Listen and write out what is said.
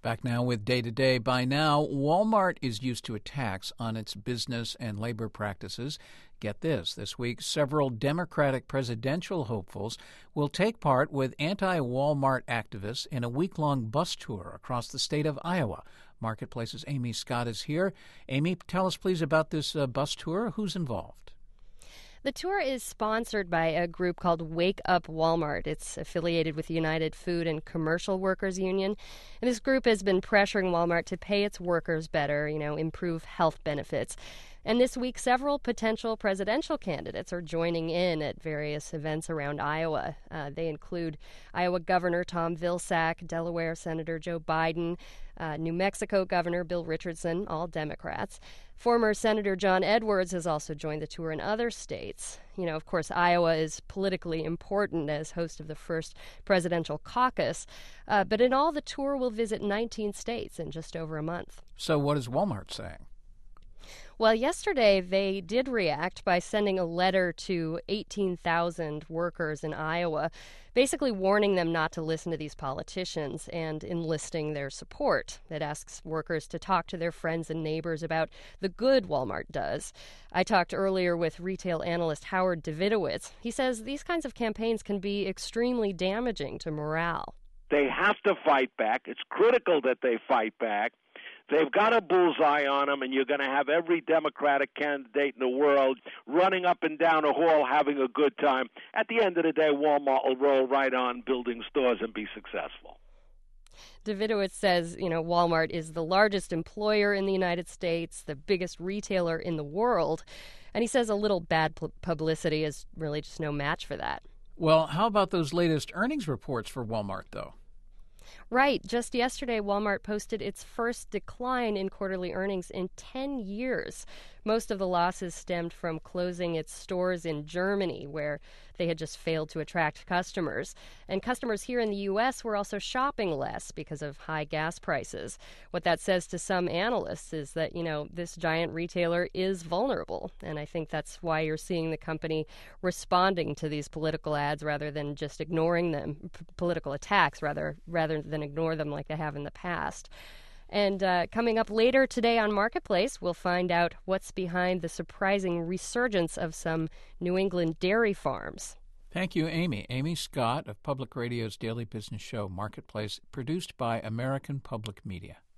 Back now with Day to Day. By now, Walmart is used to attacks on its business and labor practices. Get this week, several Democratic presidential hopefuls will take part with anti-Walmart activists in a week-long bus tour across the state of Iowa. Marketplace's Amy Scott is here. Amy, tell us please about this bus tour. Who's involved? The tour is sponsored by a group called Wake Up Walmart. It's affiliated with the United Food and Commercial Workers Union. And this group has been pressuring Walmart to pay its workers better, improve health benefits. And this week, several potential presidential candidates are joining in at various events around Iowa. They include Iowa Governor Tom Vilsack, Delaware Senator Joe Biden, New Mexico Governor Bill Richardson, all Democrats. Former Senator John Edwards has also joined the tour in other states. Of course, Iowa is politically important as host of the first presidential caucus. But in all, the tour will visit 19 states in just over a month. So what is Walmart saying? Well, yesterday they did react by sending a letter to 18,000 workers in Iowa, basically warning them not to listen to these politicians and enlisting their support. It asks workers to talk to their friends and neighbors about the good Walmart does. I talked earlier with retail analyst Howard Davidowitz. He says these kinds of campaigns can be extremely damaging to morale. They have to fight back. It's critical that they fight back. They've got a bullseye on them, and you're going to have every Democratic candidate in the world running up and down a hall having a good time. At the end of the day, Walmart will roll right on building stores and be successful. Davidowitz says, Walmart is the largest employer in the United States, the biggest retailer in the world. And he says a little bad publicity is really just no match for that. Well, how about those latest earnings reports for Walmart, though? Right. Just yesterday, Walmart posted its first decline in quarterly earnings in 10 years. Most of the losses stemmed from closing its stores in Germany, where they had just failed to attract customers. And customers here in the U.S. were also shopping less because of high gas prices. What that says to some analysts is that, this giant retailer is vulnerable. And I think that's why you're seeing the company responding to these political ads rather than just ignoring them, political attacks rather than ignore them like they have in the past. And coming up later today on Marketplace, we'll find out what's behind the surprising resurgence of some New England dairy farms. Thank you, Amy. Amy Scott of Public Radio's daily business show, Marketplace, produced by American Public Media.